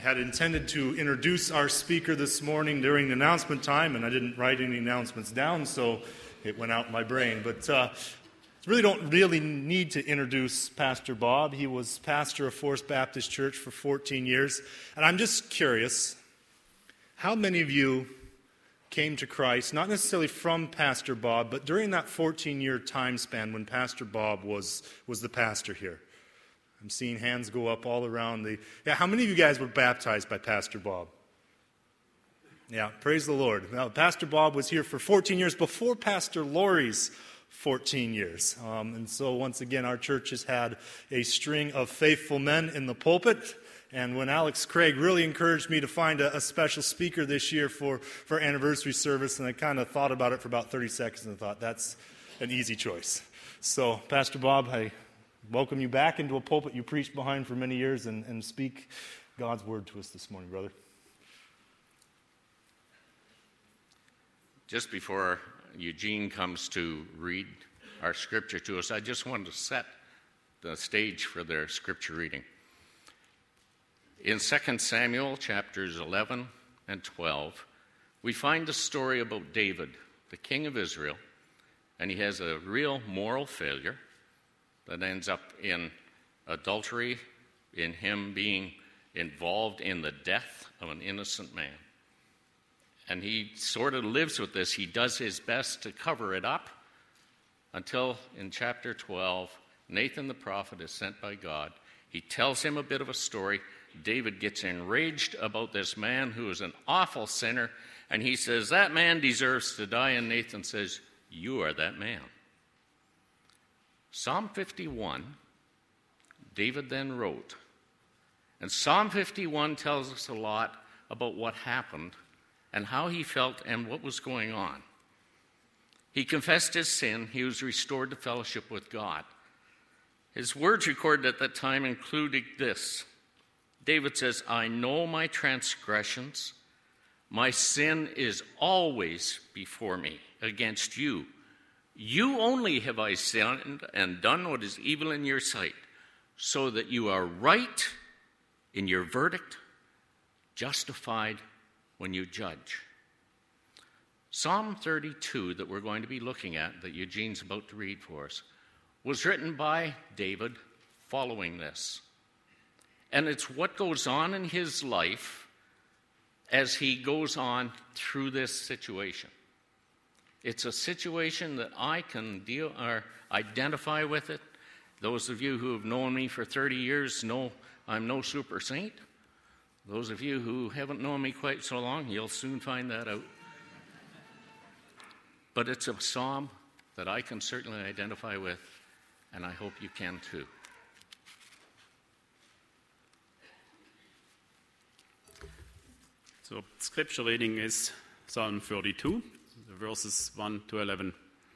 had intended to introduce our speaker this morning during the announcement time, and I didn't write any announcements down, so it went out in my brain. But don't really need to introduce Pastor Bob. He was pastor of Forest Baptist Church for 14 years. And I'm just curious, how many of you came to Christ, not necessarily from Pastor Bob, but during that 14-year time span when Pastor Bob was the pastor here? I'm seeing hands go up all around how many of you guys were baptized by Pastor Bob? Yeah, praise the Lord. Now, Pastor Bob was here for 14 years before Pastor Laurie's 14 years. And so once again, our church has had a string of faithful men in the pulpit. And when Alex Craig really encouraged me to find a special speaker this year for anniversary service, and I kind of thought about it for about 30 seconds and thought, that's an easy choice. So, Pastor Bob, I welcome you back into a pulpit you preached behind for many years and speak God's word to us this morning, brother. Just before Eugene comes to read our scripture to us, I just wanted to set the stage for their scripture reading. In 2 Samuel chapters 11 and 12, we find the story about David, the king of Israel, and he has a real moral failure that ends up in adultery, in him being involved in the death of an innocent man. And he sort of lives with this. He does his best to cover it up until in chapter 12, Nathan the prophet is sent by God. He tells him a bit of a story. David gets enraged about this man who is an awful sinner, and he says, that man deserves to die. And Nathan says, you are that man. Psalm 51, David then wrote. And Psalm 51 tells us a lot about what happened and how he felt and what was going on. He confessed his sin. He was restored to fellowship with God. His words recorded at that time included this. David says, I know my transgressions. My sin is always before me against you. You only have I sinned and done what is evil in your sight, so that you are right in your verdict, justified when you judge. Psalm 32 that we're going to be looking at, that Eugene's about to read for us, was written by David following this. And it's what goes on in his life as he goes on through this situation. It's a situation that I can identify with it. Those of you who have known me for 30 years know I'm no super saint. Those of you who haven't known me quite so long, you'll soon find that out. But it's a psalm that I can certainly identify with, and I hope you can too. So, scripture reading is Psalm 32, verses 1 to 11.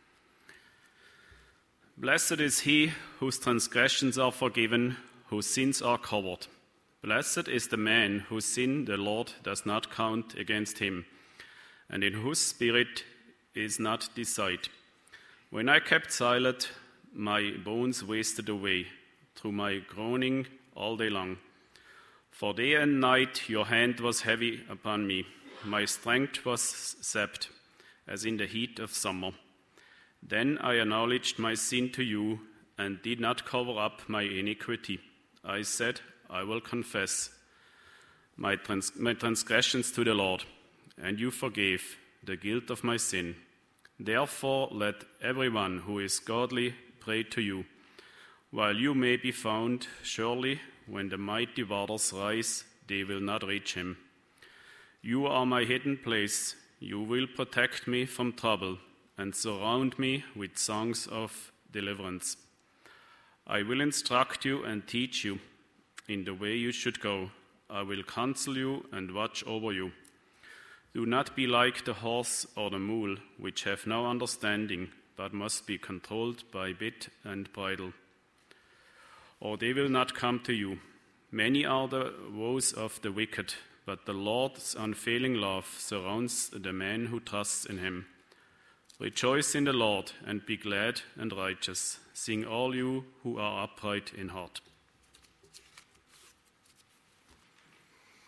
Blessed is he whose transgressions are forgiven, whose sins are covered. Blessed is the man whose sin the Lord does not count against him, and in whose spirit is not deceit. When I kept silent, my bones wasted away through my groaning all day long. For day and night your hand was heavy upon me. My strength was sapped, as in the heat of summer. Then I acknowledged my sin to you, and did not cover up my iniquity. I said, I will confess my transgressions to the Lord, and you forgave the guilt of my sin. Therefore let everyone who is godly pray to you, while you may be found. Surely when the mighty waters rise, they will not reach him. You are my hidden place. You will protect me from trouble and surround me with songs of deliverance. I will instruct you and teach you in the way you should go. I will counsel you and watch over you. Do not be like the horse or the mule, which have no understanding, but must be controlled by bit and bridle, or they will not come to you. Many are the woes of the wicked, but the Lord's unfailing love surrounds the man who trusts in him. Rejoice in the Lord and be glad and righteous. Sing all you who are upright in heart.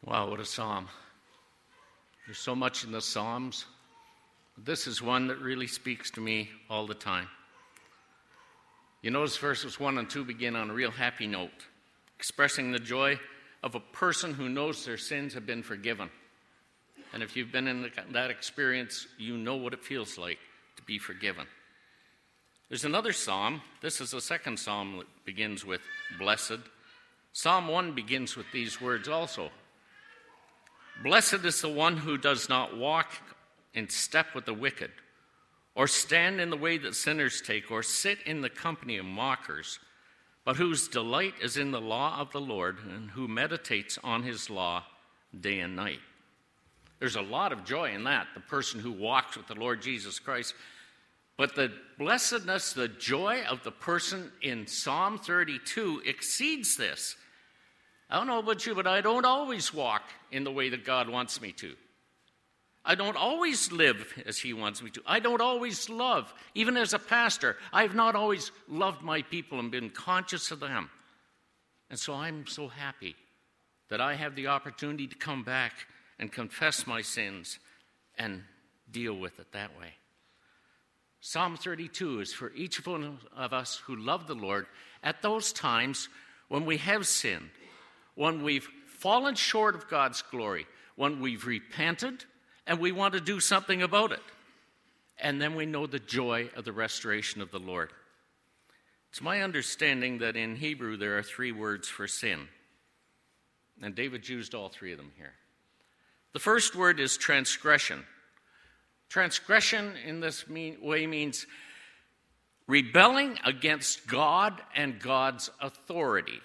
Wow, what a psalm. There's so much in the Psalms. This is one that really speaks to me all the time. You notice verses 1 and 2 begin on a real happy note, expressing the joy of a person who knows their sins have been forgiven. And if you've been in that experience, you know what it feels like to be forgiven. There's another psalm. This is the second psalm that begins with blessed. Psalm 1 begins with these words also. Blessed is the one who does not walk in step with the wicked, or stand in the way that sinners take, or sit in the company of mockers, but whose delight is in the law of the Lord, and who meditates on his law day and night. There's a lot of joy in that, the person who walks with the Lord Jesus Christ. But the blessedness, the joy of the person in Psalm 32 exceeds this. I don't know about you, but I don't always walk in the way that God wants me to. I don't always live as he wants me to. I don't always love. Even as a pastor, I have not always loved my people and been conscious of them. And so I'm so happy that I have the opportunity to come back and confess my sins and deal with it that way. Psalm 32 is for each one of us who love the Lord at those times when we have sinned, when we've fallen short of God's glory, when we've repented and we want to do something about it. And then we know the joy of the restoration of the Lord. It's my understanding that in Hebrew there are 3 words for sin. And David used all 3 of them here. The first word is transgression. Transgression in this way means rebelling against God and God's authority.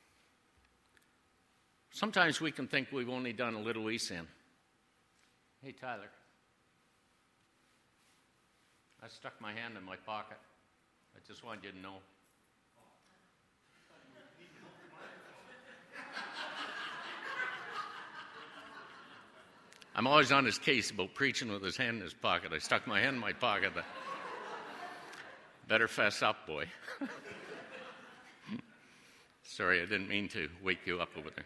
Sometimes we can think we've only done a little wee sin. Hey, Tyler. I stuck my hand in my pocket. I just wanted you to know. I'm always on his case about preaching with his hand in his pocket. I stuck my hand in my pocket. Better fess up, boy. Sorry, I didn't mean to wake you up over there.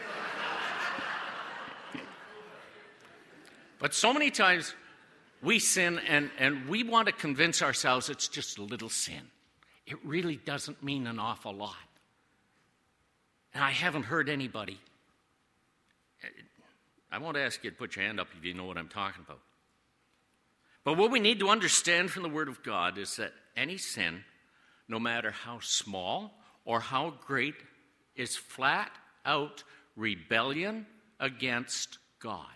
But so many times we sin and we want to convince ourselves it's just a little sin. It really doesn't mean an awful lot. And I haven't heard anybody. I won't ask you to put your hand up if you know what I'm talking about. But what we need to understand from the Word of God is that any sin, no matter how small or how great, is flat out rebellion against God.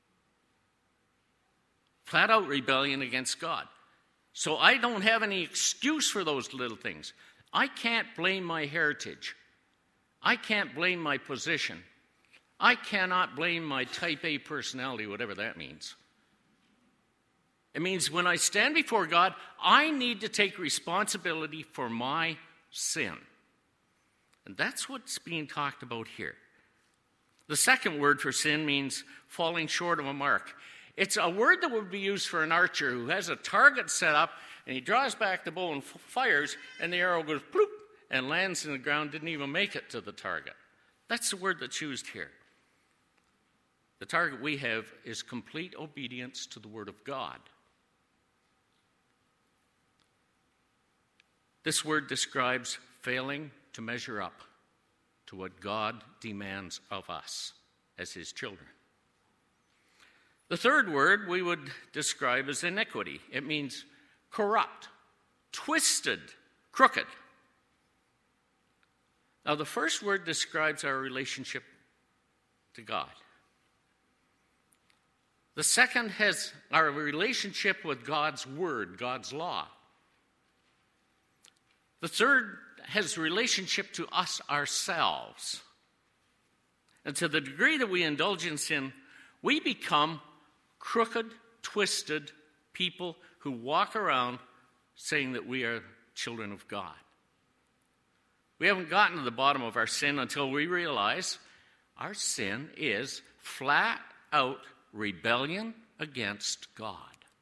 Flat out rebellion against God. So I don't have any excuse for those little things. I can't blame my heritage. I can't blame my position. I cannot blame my type A personality, whatever that means. It means when I stand before God, I need to take responsibility for my sin. And that's what's being talked about here. The second word for sin means falling short of a mark. It's a word that would be used for an archer who has a target set up, and he draws back the bow and fires, and the arrow goes bloop and lands in the ground, didn't even make it to the target. That's the word that's used here. The target we have is complete obedience to the Word of God. This word describes failing to measure up to what God demands of us as His children. The third word we would describe as iniquity. It means corrupt, twisted, crooked. Now, the first word describes our relationship to God. The second has our relationship with God's word, God's law. The third has relationship to us ourselves. And to the degree that we indulge in sin, we become crooked, twisted people who walk around saying that we are children of God. We haven't gotten to the bottom of our sin until we realize our sin is flat out rebellion against God.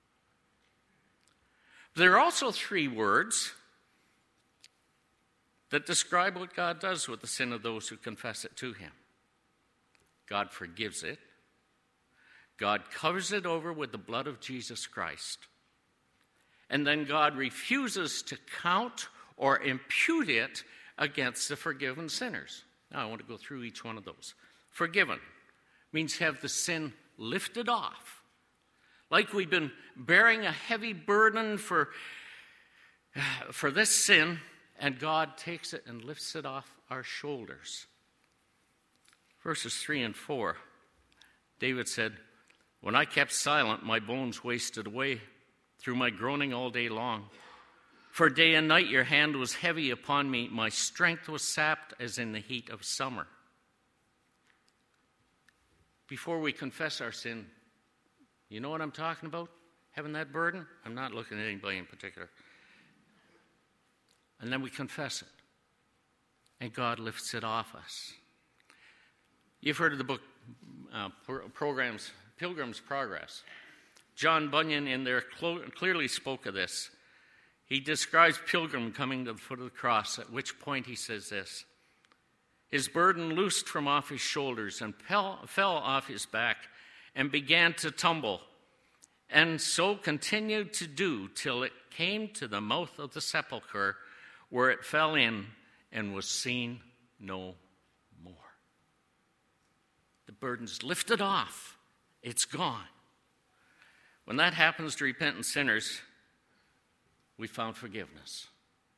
There are also 3 words that describe what God does with the sin of those who confess it to Him. God forgives it. God covers it over with the blood of Jesus Christ. And then God refuses to count or impute it against the forgiven sinners. Now, I want to go through each one of those. Forgiven means have the sin lifted off. Like we've been bearing a heavy burden for this sin, and God takes it and lifts it off our shoulders. Verses 3 and 4, David said, "When I kept silent, my bones wasted away through my groaning all day long. For day and night your hand was heavy upon me. My strength was sapped as in the heat of summer." Before we confess our sin, you know what I'm talking about? Having that burden? I'm not looking at anybody in particular. And then we confess it. And God lifts it off us. You've heard of the book Pilgrim's Progress. John Bunyan in there clearly spoke of this. He describes Pilgrim coming to the foot of the cross, at which point he says this: "His burden loosed from off his shoulders and fell off his back and began to tumble, and so continued to do till it came to the mouth of the sepulchre, where it fell in and was seen no more." The burden's lifted off. It's gone. When that happens to repentant sinners, we found forgiveness.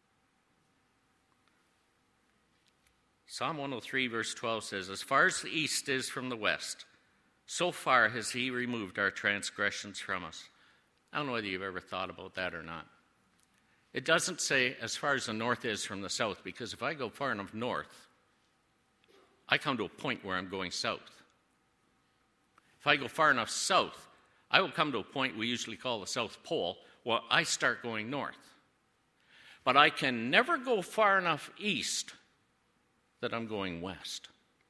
Psalm 103, verse 12 says, "As far as the east is from the west, so far has he removed our transgressions from us." I don't know whether you've ever thought about that or not. It doesn't say as far as the north is from the south, because if I go far enough north, I come to a point where I'm going south. If I go far enough south, I will come to a point we usually call the South Pole, where I start going north. But I can never go far enough east that I'm going west.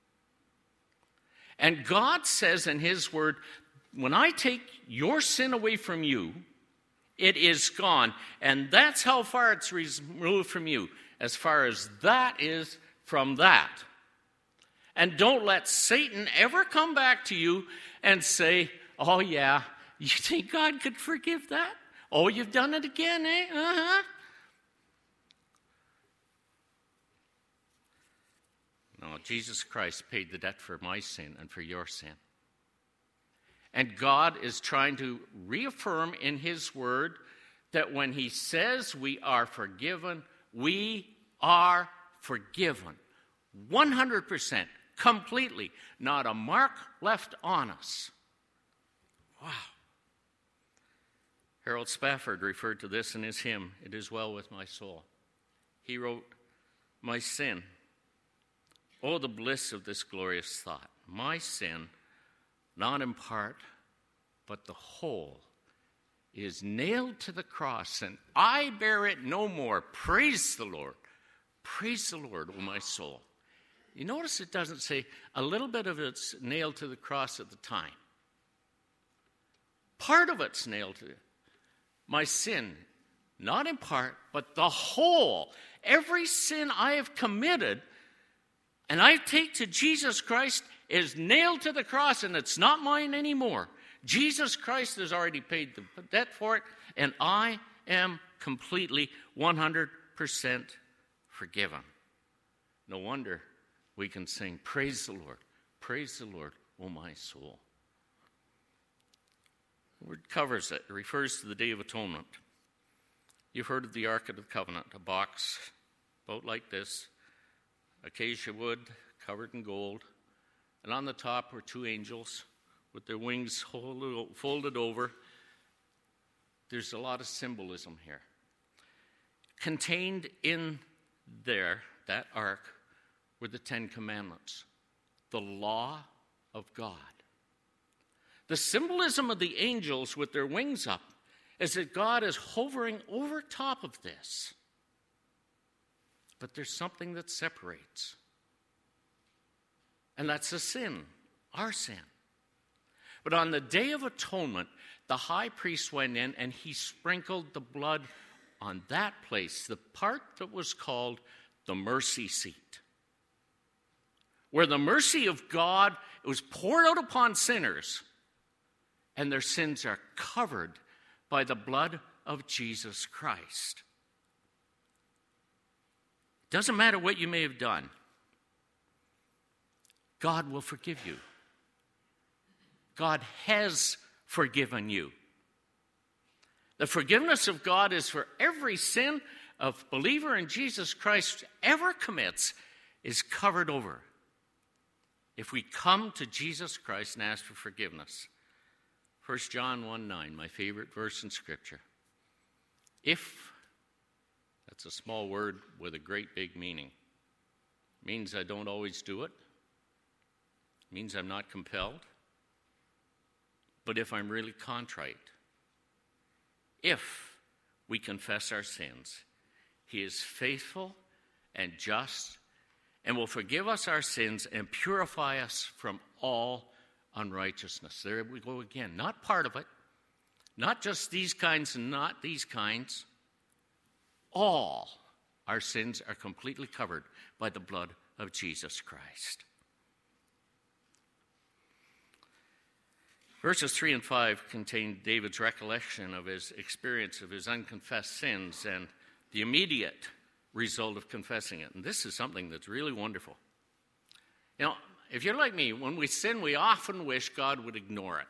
And God says in his word, when I take your sin away from you, it is gone. And that's how far it's removed from you, as far as that is from that. And don't let Satan ever come back to you and say, "Oh yeah, you think God could forgive that? Oh, you've done it again, eh? Uh-huh." No, Jesus Christ paid the debt for my sin and for your sin. And God is trying to reaffirm in his word that when he says we are forgiven, we are forgiven. 100%, completely. Not a mark left on us. Wow. Harold Spafford referred to this in his hymn, "It Is Well With My Soul." He wrote, "My sin, oh, the bliss of this glorious thought. My sin, not in part, but the whole, is nailed to the cross, and I bear it no more. Praise the Lord. Praise the Lord, O my soul." You notice it doesn't say a little bit of it's nailed to the cross at the time. Part of it's nailed to it. My sin, not in part, but the whole. Every sin I have committed and I take to Jesus Christ is nailed to the cross, and it's not mine anymore. Jesus Christ has already paid the debt for it, and I am completely 100% forgiven. No wonder we can sing, "Praise the Lord, O my soul." The word covers it. It refers to the Day of Atonement. You've heard of the Ark of the Covenant, a box about like this, acacia wood covered in gold, and on the top were two angels with their wings folded over. There's a lot of symbolism here. Contained in there, that ark, were the 10 Commandments, the law of God. The symbolism of the angels with their wings up is that God is hovering over top of this. But there's something that separates. And that's the sin, our sin. But on the Day of Atonement, the high priest went in and he sprinkled the blood on that place, the part that was called the mercy seat, where the mercy of God was poured out upon sinners, and their sins are covered by the blood of Jesus Christ. Doesn't matter what you may have done. God will forgive you. God has forgiven you. The forgiveness of God is for every sin a believer in Jesus Christ ever commits is covered over if we come to Jesus Christ and ask for forgiveness. 1 John 1:9, my favorite verse in Scripture. If, that's a small word with a great big meaning. It means I don't always do it. It means I'm not compelled. But if I'm really contrite, if we confess our sins, he is faithful and just and will forgive us our sins and purify us from all unrighteousness. There we go again. Not part of it. Not just these kinds and not these kinds. All our sins are completely covered by the blood of Jesus Christ. Verses 3 and 5 contain David's recollection of his experience of his unconfessed sins and the immediate result of confessing it. And this is something that's really wonderful. You know, if you're like me, when we sin, we often wish God would ignore it.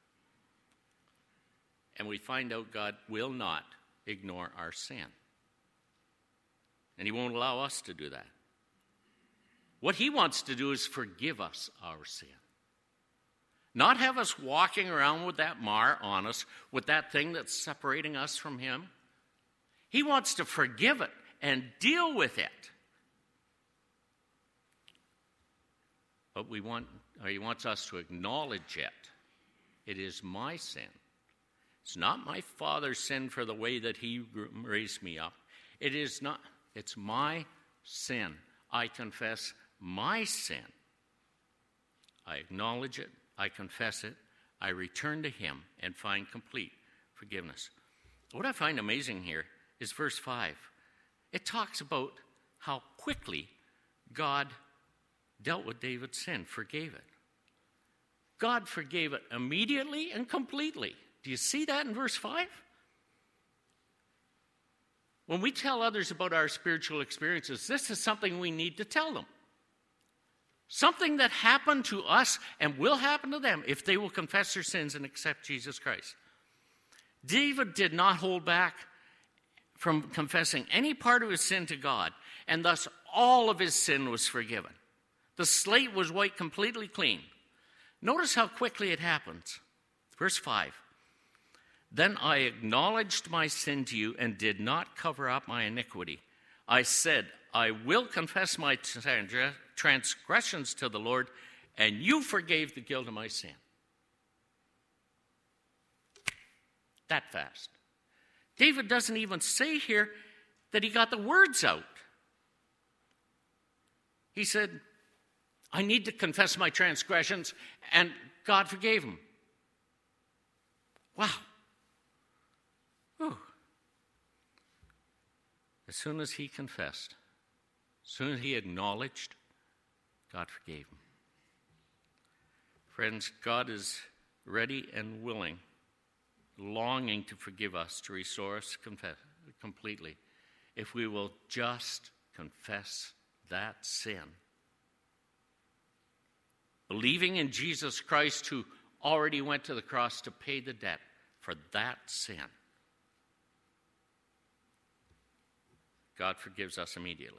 And we find out God will not ignore our sin. And he won't allow us to do that. What he wants to do is forgive us our sin. Not have us walking around with that mar on us, with that thing that's separating us from him. He wants to forgive it and deal with it. But he wants us to acknowledge it. It is my sin. It's not my father's sin for the way that he raised me up. It's my sin. I confess my sin. I acknowledge it. I confess it. I return to him and find complete forgiveness. What I find amazing here is verse 5. It talks about how quickly God dealt with David's sin, forgave it. God forgave it immediately and completely. Do you see that in verse 5? When we tell others about our spiritual experiences, this is something we need to tell them. Something that happened to us and will happen to them if they will confess their sins and accept Jesus Christ. David did not hold back from confessing any part of his sin to God, and thus all of his sin was forgiven. The slate was wiped completely clean. Notice how quickly it happens. Verse 5. Then I acknowledged my sin to you and did not cover up my iniquity. I said, I will confess my transgressions to the Lord, and you forgave the guilt of my sin. That fast. David doesn't even say here that he got the words out. He said, I need to confess my transgressions, and God forgave him. Wow. Whew. As soon as he confessed, as soon as he acknowledged, God forgave him. Friends, God is ready and willing, longing to forgive us, to restore us completely, if we will just confess that sin. Believing in Jesus Christ, who already went to the cross to pay the debt for that sin. God forgives us immediately.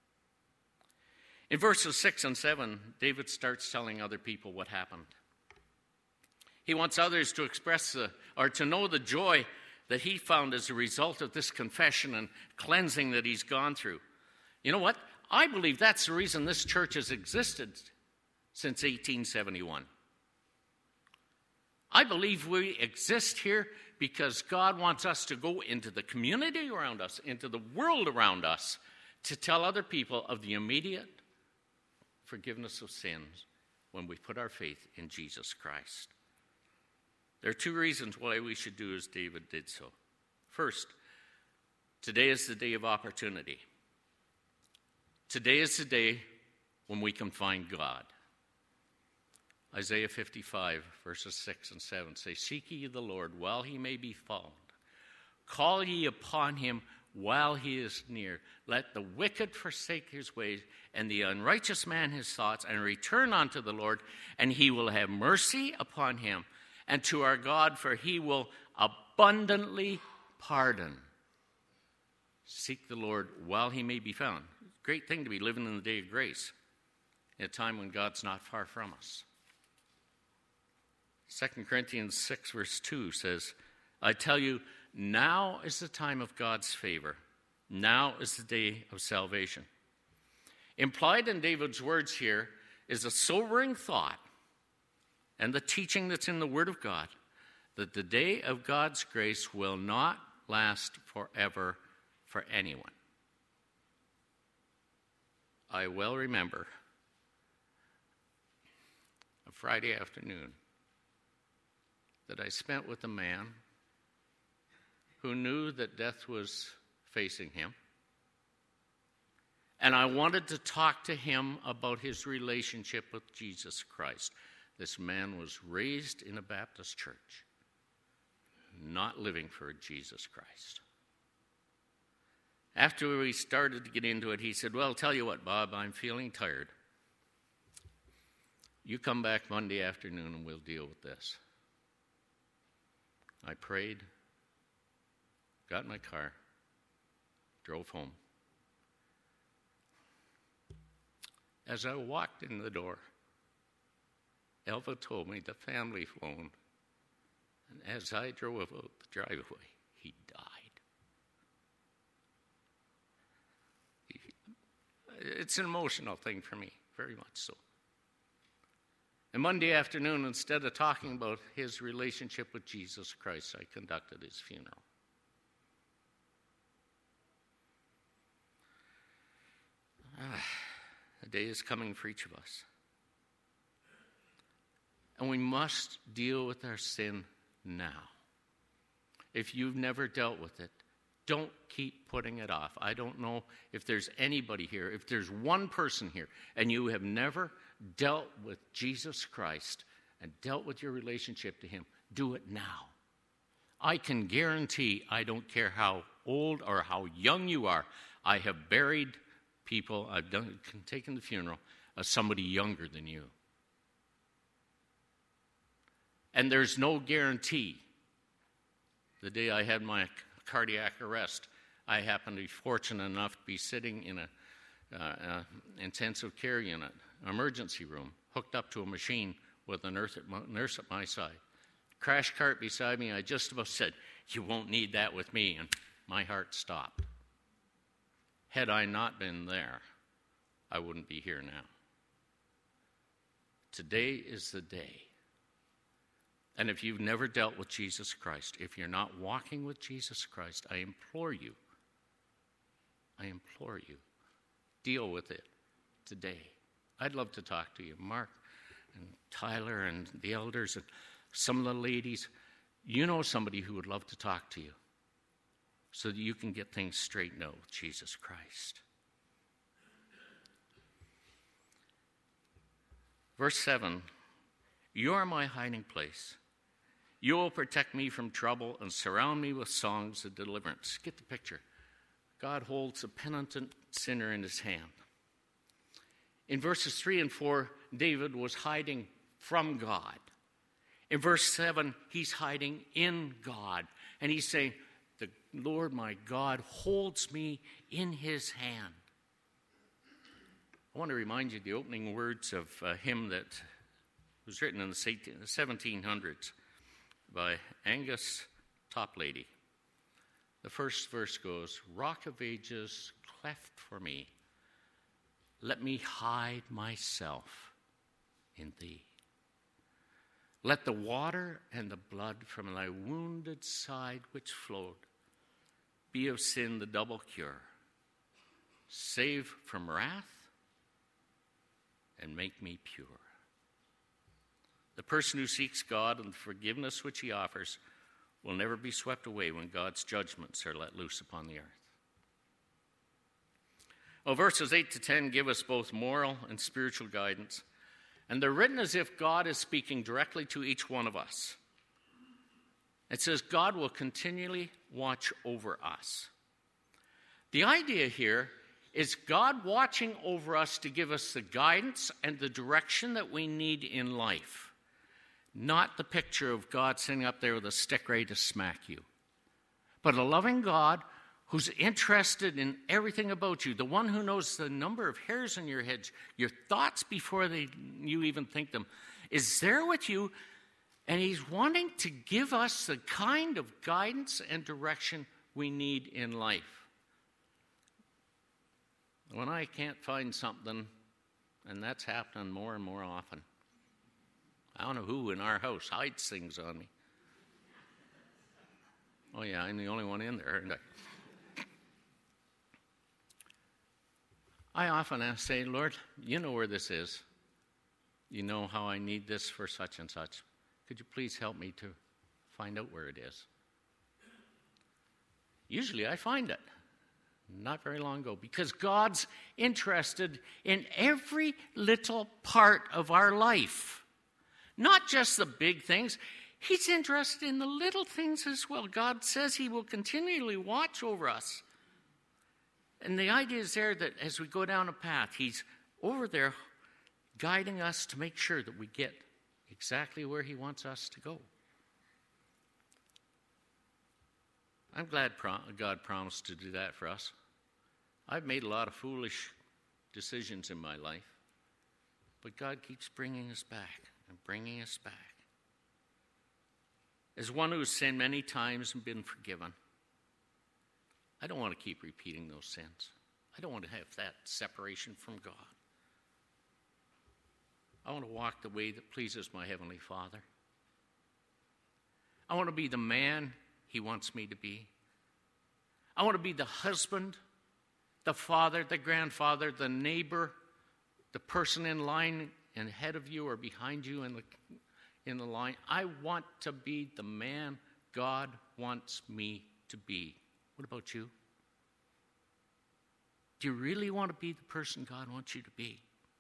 In verses 6 and 7, David starts telling other people what happened. He wants others to express or to know the joy that he found as a result of this confession and cleansing that he's gone through. You know what? I believe that's the reason this church has existed since 1871. I believe we exist here because God wants us to go into the community around us, into the world around us, to tell other people of the immediate forgiveness of sins when we put our faith in Jesus Christ. There are two reasons why we should do as David did so. First, today is the day of opportunity. Today is the day when we can find God. Isaiah 55, verses 6 and 7 say, "Seek ye the Lord while he may be found. Call ye upon him while he is near. Let the wicked forsake his ways, and the unrighteous man his thoughts, and return unto the Lord, and he will have mercy upon him, and to our God, for he will abundantly pardon." Seek the Lord while he may be found. Great thing to be living in the day of grace, in a time when God's not far from us. 2 Corinthians 6, verse 2 says, "I tell you, now is the time of God's favor. Now is the day of salvation." Implied in David's words here is a sobering thought and the teaching that's in the Word of God, that the day of God's grace will not last forever for anyone. I well remember a Friday afternoon that I spent with a man who knew that death was facing him. And I wanted to talk to him about his relationship with Jesus Christ. This man was raised in a Baptist church, not living for Jesus Christ. After we started to get into it, he said, "Well, I'll tell you what, Bob, I'm feeling tired. You come back Monday afternoon and we'll deal with this." I prayed, got in my car, drove home. As I walked in the door, Elva told me the family phoned, and as I drove out the driveway, he died. It's an emotional thing for me, very much so. And Monday afternoon, instead of talking about his relationship with Jesus Christ, I conducted his funeral. A day is coming for each of us. And we must deal with our sin now. If you've never dealt with it, don't keep putting it off. I don't know if there's anybody here, if there's one person here, and you have never dealt with Jesus Christ and dealt with your relationship to him, do it now. I can guarantee, I don't care how old or how young you are, I have buried people, I've taken the funeral of somebody younger than you. And there's no guarantee. The day I had my cardiac arrest, I happened to be fortunate enough to be sitting in an intensive care unit, emergency room, hooked up to a machine with a nurse at my side. Crash cart beside me, I just about said, "You won't need that with me," and my heart stopped. Had I not been there, I wouldn't be here now. Today is the day. And if you've never dealt with Jesus Christ, if you're not walking with Jesus Christ, I implore you, deal with it today. I'd love to talk to you, Mark and Tyler and the elders and some of the ladies. You know somebody who would love to talk to you so that you can get things straightened out with Jesus Christ. Verse 7, "You are my hiding place. You will protect me from trouble and surround me with songs of deliverance." Get the picture. God holds a penitent sinner in his hand. In verses 3 and 4, David was hiding from God. In verse 7, he's hiding in God. And he's saying, "The Lord my God holds me in his hand." I want to remind you the opening words of a hymn that was written in the 1700s by Angus Toplady. The first verse goes, "Rock of ages, cleft for me, let me hide myself in thee. Let the water and the blood from thy wounded side which flowed be of sin the double cure. Save from wrath and make me pure." The person who seeks God and the forgiveness which he offers will never be swept away when God's judgments are let loose upon the earth. Well, verses 8 to 10 give us both moral and spiritual guidance, and they're written as if God is speaking directly to each one of us. It says God will continually watch over us. The idea here is God watching over us to give us the guidance and the direction that we need in life, not the picture of God sitting up there with a stick ready to smack you, but a loving God who's interested in everything about you, the one who knows the number of hairs on your head, your thoughts before you even think them, is there with you, and he's wanting to give us the kind of guidance and direction we need in life. When I can't find something, and that's happening more and more often, I don't know who in our house hides things on me. Oh yeah, I'm the only one in there, aren't I? I often say, Lord, you know where this is. You know how I need this for such and such. Could you please help me to find out where it is? Usually I find it. Not very long ago. Because God's interested in every little part of our life. Not just the big things. He's interested in the little things as well. God says he will continually watch over us. And the idea is there that as we go down a path, he's over there guiding us to make sure that we get exactly where he wants us to go. I'm glad God promised to do that for us. I've made a lot of foolish decisions in my life, but God keeps bringing us back and bringing us back. As one who has sinned many times and been forgiven, I don't want to keep repeating those sins. I don't want to have that separation from God. I want to walk the way that pleases my Heavenly Father. I want to be the man he wants me to be. I want to be the husband, the father, the grandfather, the neighbor, the person in line and ahead of you or behind you in the line. I want to be the man God wants me to be. What about you? Do you really want to be the person God wants you to be?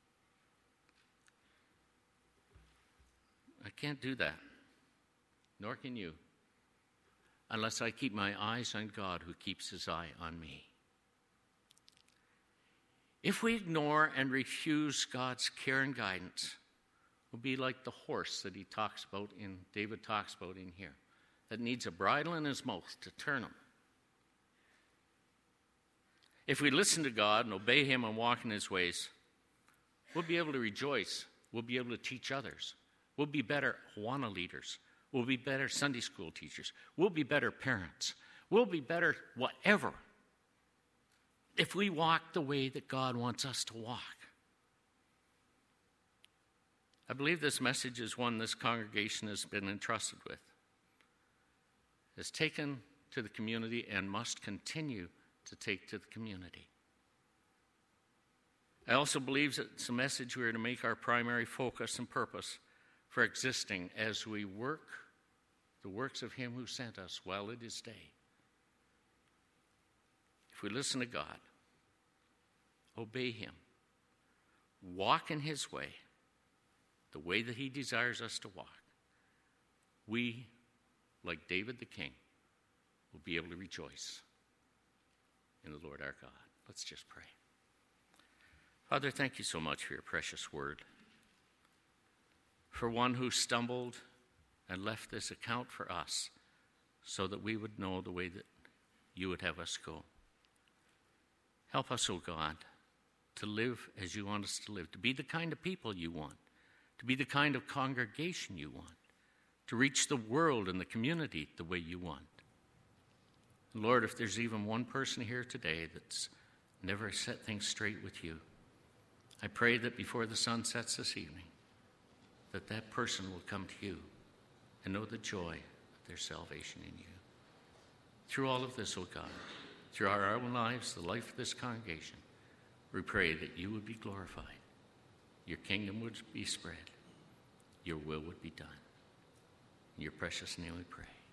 I can't do that, nor can you, unless I keep my eyes on God who keeps his eye on me. If we ignore and refuse God's care and guidance, we'll be like the horse that David talks about in here, that needs a bridle in his mouth to turn him. If we listen to God and obey him and walk in his ways, we'll be able to rejoice. We'll be able to teach others. We'll be better Awana leaders. We'll be better Sunday school teachers. We'll be better parents. We'll be better whatever if we walk the way that God wants us to walk. I believe this message is one this congregation has been entrusted with, has taken to the community and must continue to take to the community. I also believe that it's a message we are to make our primary focus and purpose for existing as we work the works of him who sent us while it is day. If we listen to God, obey him, walk in his way, the way that he desires us to walk, we, like David the king, will be able to rejoice in the Lord our God. Let's just pray. Father, thank you so much for your precious word. For one who stumbled and left this account for us so that we would know the way that you would have us go. Help us, O God, to live as you want us to live, to be the kind of people you want, to be the kind of congregation you want, to reach the world and the community the way you want. Lord, if there's even one person here today that's never set things straight with you, I pray that before the sun sets this evening, that person will come to you and know the joy of their salvation in you. Through all of this, O God, through our own lives, the life of this congregation, we pray that you would be glorified, your kingdom would be spread, your will would be done. In your precious name we pray.